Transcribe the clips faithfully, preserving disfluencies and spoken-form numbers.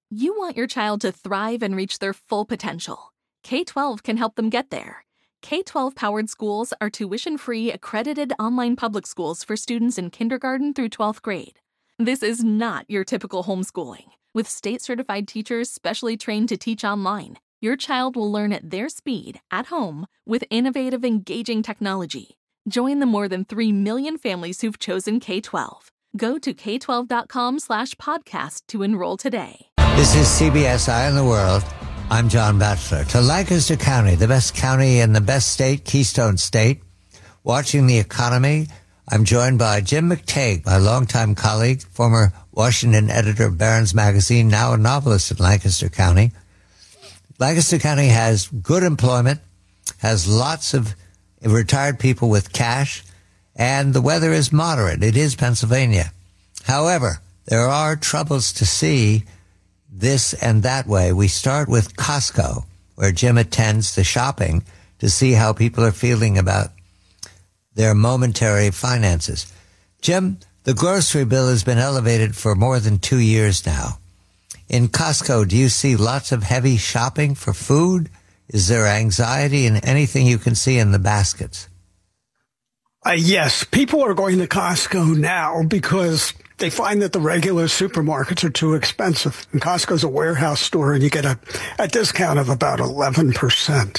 You want your child to thrive and reach their full potential. K twelve can help them get there. K twelve-powered schools are tuition-free, accredited online public schools for students in kindergarten through twelfth grade. This is not your typical homeschooling. With state-certified teachers specially trained to teach online, your child will learn at their speed, at home, with innovative, engaging technology. Join the more than three million families who've chosen K twelve. Go to k twelve dot com slash podcast to enroll today. This is C B S Eye on the World. I'm John Batchelor. To Lancaster County, the best county in the best state, Keystone State. Watching the economy, I'm joined by Jim McTague, my longtime colleague, former Washington editor of Barron's Magazine, now a novelist in Lancaster County. Lancaster County has good employment, has lots of retired people with cash, and the weather is moderate. It is Pennsylvania. However, there are troubles to see this and that way. We start with Costco, where Jim attends the shopping to see how people are feeling about their momentary finances. Jim, the grocery bill has been elevated for more than two years now. In Costco, do you see lots of heavy shopping for food? Is there anxiety in anything you can see in the baskets? Uh, yes, people are going to Costco now because they find that the regular supermarkets are too expensive. And Costco's a warehouse store, and you get a, a discount of about eleven percent.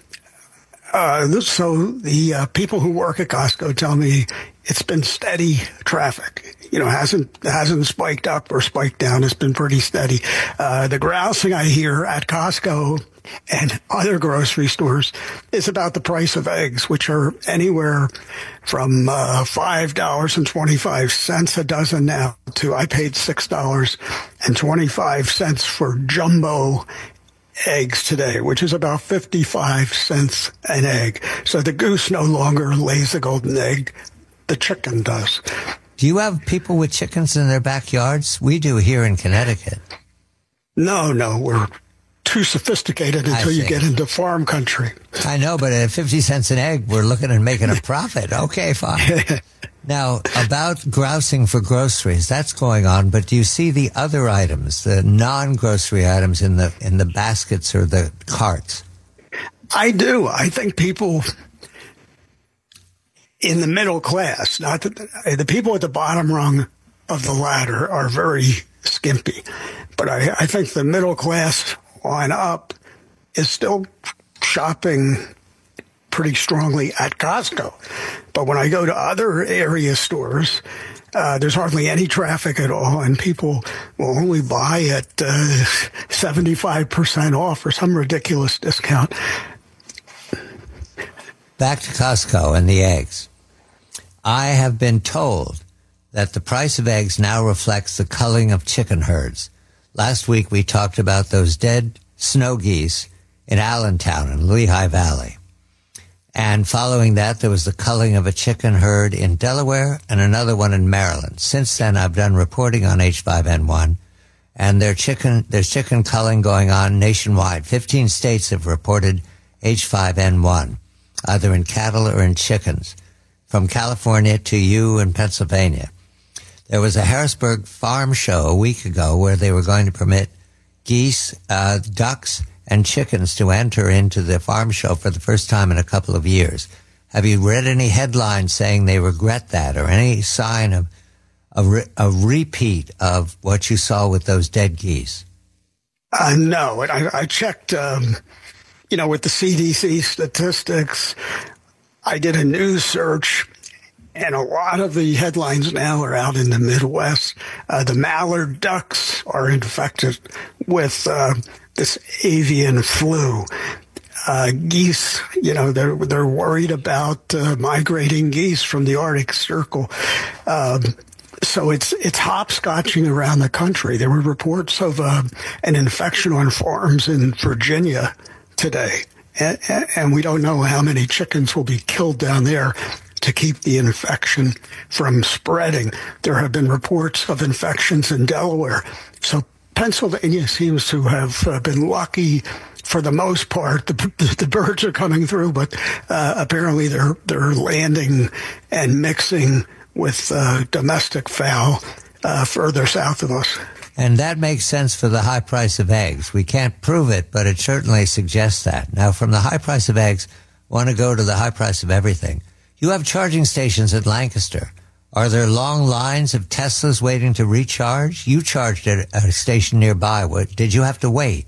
Uh, so the uh, people who work at Costco tell me it's been steady traffic. You know, hasn't hasn't spiked up or spiked down. It's been pretty steady. Uh, the grousing I hear at Costco and other grocery stores is about the price of eggs, which are anywhere from uh, five dollars and twenty-five cents a dozen now to I paid six dollars and twenty-five cents for jumbo eggs today, which is about fifty-five cents an egg. So the goose no longer lays a golden egg. The chicken does. Do you have people with chickens in their backyards? We do here in Connecticut. No, no, we're too sophisticated until you get into farm country. I know, but at fifty cents an egg, we're looking at making a profit. Okay, fine. Now, about grousing for groceries, that's going on, but do you see the other items, the non-grocery items in the in the baskets or the carts? I do. I think people in the middle class, not the, the people at the bottom rung of the ladder are very skimpy, but I, I think the middle class on up is still shopping pretty strongly at Costco. But when I go to other area stores, uh, there's hardly any traffic at all, and people will only buy at uh, seventy-five percent off or some ridiculous discount. Back to Costco and the eggs. I have been told that the price of eggs now reflects the culling of chicken herds. Last week we talked about those dead snow geese in Allentown in Lehigh Valley. And following that, there was the culling of a chicken herd in Delaware and another one in Maryland. Since then, I've done reporting on H five N one, and there's chicken, there's chicken culling going on nationwide. Fifteen states have reported H five N one, either in cattle or in chickens, from California to you in Pennsylvania. There was a Harrisburg farm show a week ago where they were going to permit geese, uh, ducks, and chickens to enter into the farm show for the first time in a couple of years. Have you read any headlines saying they regret that, or any sign of a, re- a repeat of what you saw with those dead geese? Uh, no, I, I checked, um, you know, with the C D C statistics. I did a news search, and a lot of the headlines now are out in the Midwest. Uh, the mallard ducks are infected with uh, this avian flu. Uh, geese, you know, they're they're worried about uh, migrating geese from the Arctic Circle. Um, so it's it's hopscotching around the country. There were reports of uh, an infection on farms in Virginia today. And, and we don't know how many chickens will be killed down there to keep the infection from spreading. There have been reports of infections in Delaware. So Pennsylvania seems to have uh, been lucky for the most part. The, the, the birds are coming through, but uh, apparently they're they're landing and mixing with uh, domestic fowl uh, further south of us. And that makes sense for the high price of eggs. We can't prove it, but it certainly suggests that. Now, from the high price of eggs, want to go to the high price of everything. You have charging stations at Lancaster. Are there long lines of Teslas waiting to recharge? You charged at a station nearby. What, did you have to wait?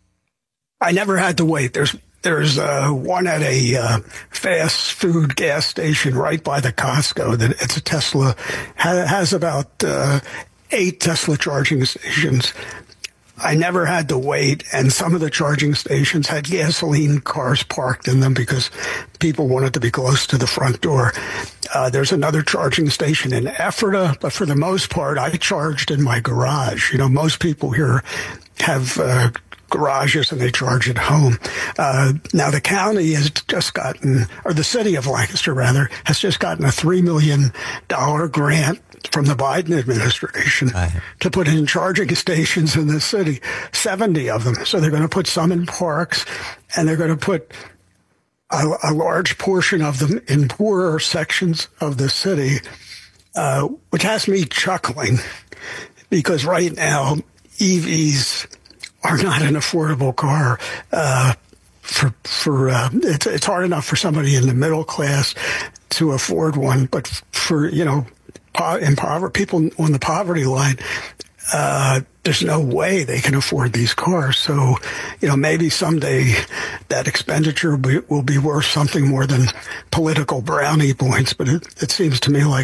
I never had to wait. There's there's uh, one at a uh, fast food gas station right by the Costco. That it's a Tesla. Ha- has about uh, eight Tesla charging stations. I never had to wait, and some of the charging stations had gasoline cars parked in them because people wanted to be close to the front door. Uh, there's another charging station in Ephrata, but for the most part, I charged in my garage. You know, most people here have uh, garages and they charge at home. Uh, now, the county has just gotten, or the city of Lancaster, rather, has just gotten a three million dollars grant from the Biden administration right. to put in charging stations in the city, seventy of them. So they're going to put some in parks, and they're going to put a, a large portion of them in poorer sections of the city, uh, which has me chuckling because right now E Vs are not an affordable car. Uh, for for uh, it's it's hard enough for somebody in the middle class to afford one, but for you know. Impoverished people on the poverty line, uh, there's no way they can afford these cars. So, you know, maybe someday that expenditure will be, will be worth something more than political brownie points. But it, it seems to me like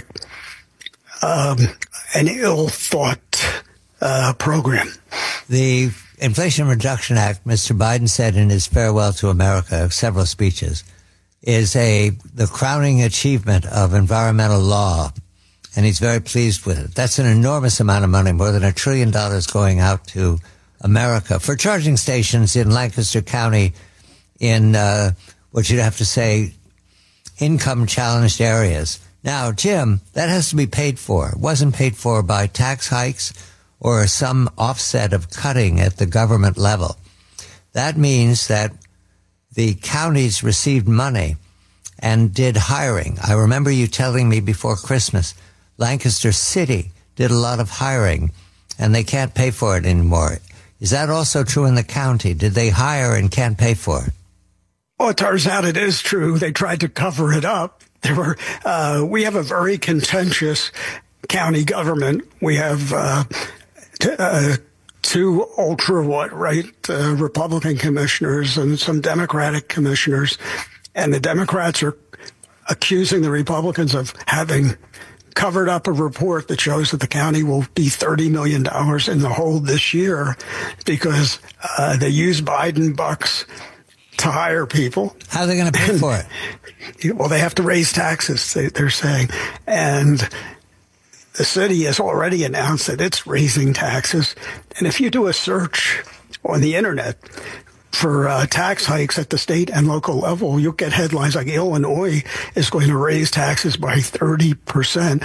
um, an ill-thought uh, program. The Inflation Reduction Act, Mister Biden said in his farewell to America, several speeches, is a the crowning achievement of environmental law. And he's very pleased with it. That's an enormous amount of money, more than a trillion dollars going out to America for charging stations in Lancaster County in uh, what you'd have to say income-challenged areas. Now, Jim, that has to be paid for. It wasn't paid for by tax hikes or some offset of cutting at the government level. That means that the counties received money and did hiring. I remember you telling me before Christmas Lancaster City did a lot of hiring, and they can't pay for it anymore. Is that also true in the county? Did they hire and can't pay for it? Well, it turns out it is true. They tried to cover it up. There were. Uh, we have a very contentious county government. We have uh, t- uh, two ultra what right uh, Republican commissioners and some Democratic commissioners, and the Democrats are accusing the Republicans of having covered up a report that shows that the county will be thirty million dollars in the hole this year because uh, they use Biden bucks to hire people. How are they going to pay for it? Well, they have to raise taxes, they, they're saying. And the city has already announced that it's raising taxes. And if you do a search on the internet for uh, tax hikes at the state and local level, you'll get headlines like Illinois is going to raise taxes by thirty percent.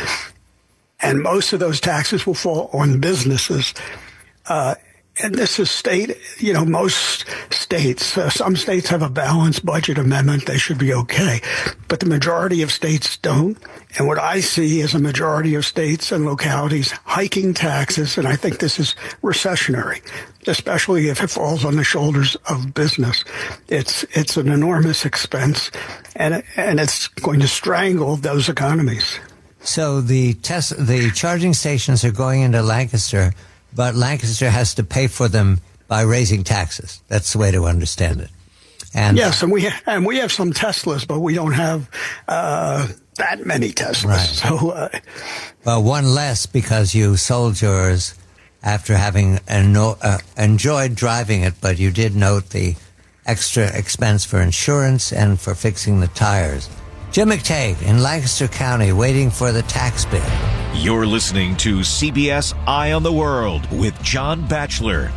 And most of those taxes will fall on businesses. Uh, and this is state, you know, most states, uh, some states have a balanced budget amendment. They should be okay. But the majority of states don't. And what I see is a majority of states and localities hiking taxes. And I think this is recessionary, especially if it falls on the shoulders of business. It's it's an enormous expense, and and it's going to strangle those economies. So the test, the charging stations are going into Lancaster, but Lancaster has to pay for them by raising taxes. That's the way to understand it. And yes, and we ha- and we have some Teslas, but we don't have uh, that many Teslas. Right. So, uh, well, one less because you sold yours after having eno- uh, enjoyed driving it, but you did note the extra expense for insurance and for fixing the tires. Jim McTague in Lancaster County waiting for the tax bill. You're listening to C B S Eye on the World with John Batchelor.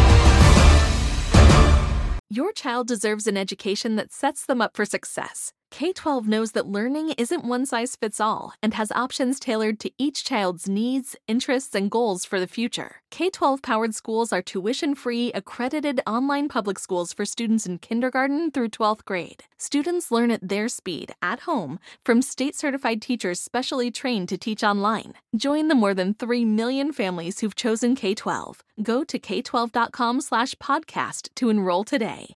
Your child deserves an education that sets them up for success. K twelve knows that learning isn't one size fits all and has options tailored to each child's needs, interests, and goals for the future. K twelve powered schools are tuition-free, accredited online public schools for students in kindergarten through twelfth grade. Students learn at their speed, at home, from state-certified teachers specially trained to teach online. Join the more than three million families who've chosen K twelve. Go to k twelve dot com slash podcast to enroll today.